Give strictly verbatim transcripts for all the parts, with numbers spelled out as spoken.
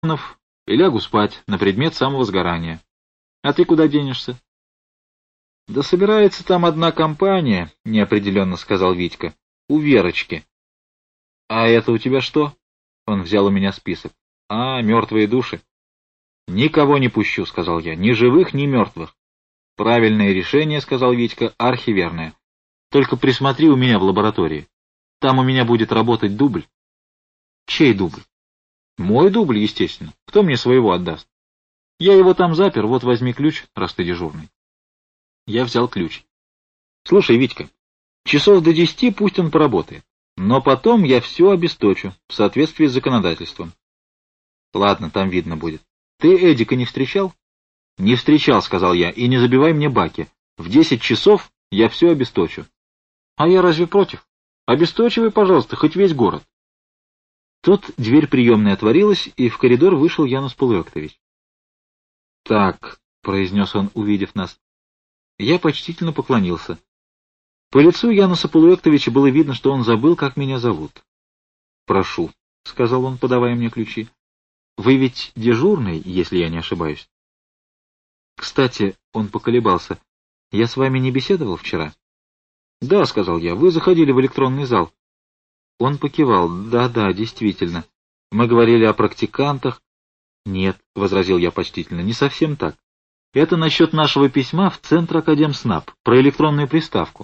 и лягу спать на предмет самого сгорания. А ты куда денешься? — Да собирается там одна компания, — неопределенно сказал Витька, — у Верочки. — А это у тебя что? — он взял у меня список. — А, мертвые души. — Никого не пущу, — сказал я, — ни живых, ни мертвых. — Правильное решение, — сказал Витька, — архиверное. Только присмотри у меня в лаборатории. Там у меня будет работать дубль. — Чей дубль? — Мой дубль, естественно. Кто мне своего отдаст? Я его там запер, вот возьми ключ, раз ты дежурный. Я взял ключ. — Слушай, Витька, часов до десяти пусть он поработает, но потом я все обесточу в соответствии с законодательством. — Ладно, там видно будет. Ты Эдика не встречал? — Не встречал, — сказал я, — и не забивай мне баки. В десять часов я все обесточу. — А я разве против? Обесточивай, пожалуйста, хоть весь город. Тут дверь приемной отворилась, и в коридор вышел Янус Полуэктович. — Так, — произнес он, увидев нас. Я почтительно поклонился. По лицу Януса Полуэктовича было видно, что он забыл, как меня зовут. — Прошу, — сказал он, подавая мне ключи. — Вы ведь дежурный, если я не ошибаюсь? — Кстати, — он поколебался, — я с вами не беседовал вчера? — Да, — сказал я, — вы заходили в электронный зал. Он покивал. Да, да, действительно. Мы говорили о практикантах. — Нет, — возразил я почтительно, — не совсем так. Это насчет нашего письма в Центр Академснаб, про электронную приставку.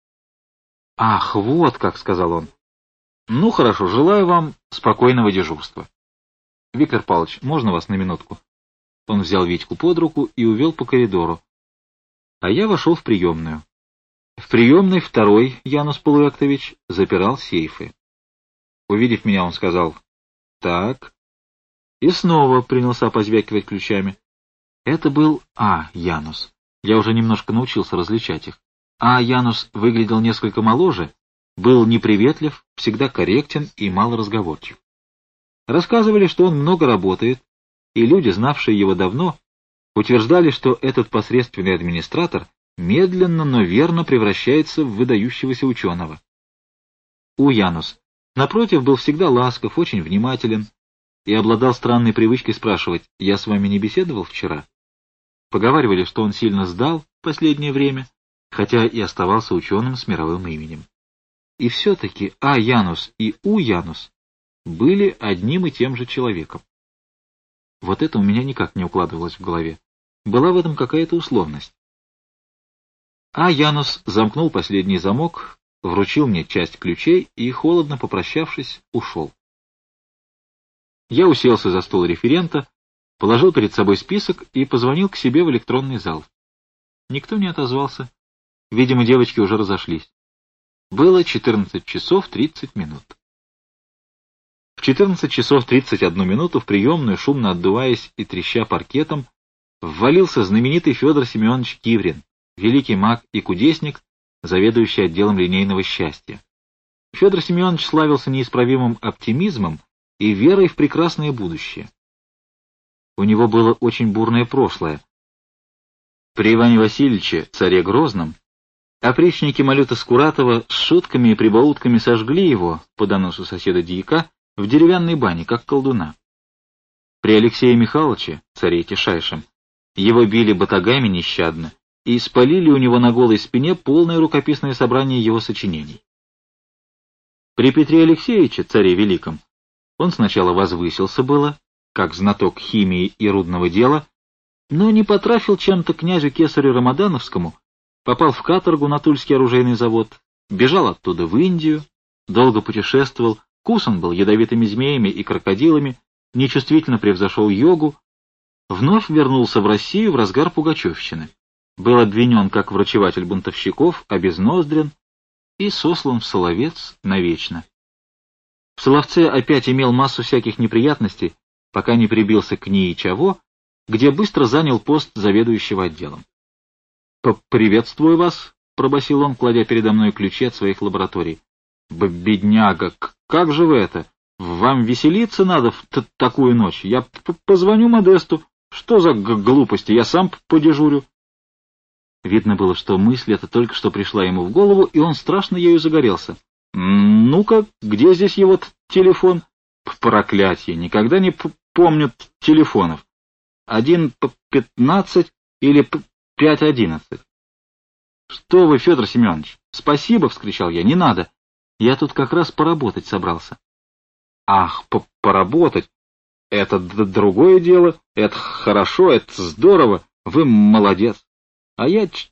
— Ах, вот как, — сказал он. — Ну, хорошо, желаю вам спокойного дежурства. — Виктор Павлович, можно вас на минутку? Он взял Витьку под руку и увел по коридору. А я вошел в приемную. В приемной второй Янус Полуэктович запирал сейфы. Увидев меня, он сказал: «Так». И снова принялся позвякивать ключами. Это был А. Янус. Я уже немножко научился различать их. А. Янус выглядел несколько моложе, был неприветлив, всегда корректен и малоразговорчив. Рассказывали, что он много работает, и люди, знавшие его давно, утверждали, что этот посредственный администратор медленно, но верно превращается в выдающегося ученого. У. Янус, напротив, был всегда ласков, очень внимателен и обладал странной привычкой спрашивать: «Я с вами не беседовал вчера?» Поговаривали, что он сильно сдал в последнее время, хотя и оставался ученым с мировым именем. И все-таки А. Янус и У. Янус были одним и тем же человеком. Вот это у меня никак не укладывалось в голове. Была в этом какая-то условность. А. Янус замкнул последний замок, вручил мне часть ключей и, холодно попрощавшись, ушел. Я уселся за стол референта, положил перед собой список и позвонил к себе в электронный зал. Никто не отозвался. Видимо, девочки уже разошлись. Было четырнадцать часов тридцать минут. В четырнадцать часов тридцать одну минуту в приемную, шумно отдуваясь и треща паркетом, ввалился знаменитый Федор Семенович Киврин, великий маг и кудесник, заведующий отделом линейного счастья. Федор Семенович славился неисправимым оптимизмом и верой в прекрасное будущее. У него было очень бурное прошлое. При Иване Васильевиче, царе Грозном, опричники Малюта Скуратова с шутками и прибаутками сожгли его, по доносу соседа дьяка, в деревянной бане, как колдуна. При Алексее Михайловиче, царе Тишайшем, его били батагами нещадно и спалили у него на голой спине полное рукописное собрание его сочинений. При Петре Алексеевиче, царе Великом, он сначала возвысился было, как знаток химии и рудного дела, но не потрафил чем-то князю Кесарю Рамадановскому, попал в каторгу на Тульский оружейный завод, бежал оттуда в Индию, долго путешествовал, кусан был ядовитыми змеями и крокодилами, нечувствительно превзошел йогу, вновь вернулся в Россию в разгар пугачевщины, был обвинен как врачеватель бунтовщиков, обезноздрен и сослан в Соловец навечно. В Соловце опять имел массу всяких неприятностей, пока не прибился к НИИ Чаво, где быстро занял пост заведующего отделом. «Приветствую вас», — пробасил он, кладя передо мной ключи от своих лабораторий. «Бедняга, как же вы это? Вам веселиться надо в такую ночь? Я позвоню Модесту. Что за глупости? Я сам подежурю». Видно было, что мысль эта только что пришла ему в голову, и он страшно ею загорелся. «Ну-ка, где здесь его телефон?» «Проклятье! Никогда не помню телефонов. Один по пятнадцать или пять одиннадцать. Что вы, Федор Семенович? Спасибо, — вскричал я, — не надо. Я тут как раз поработать собрался. Ах, по поработать? Это другое дело. Это хорошо, это здорово. Вы молодец. А я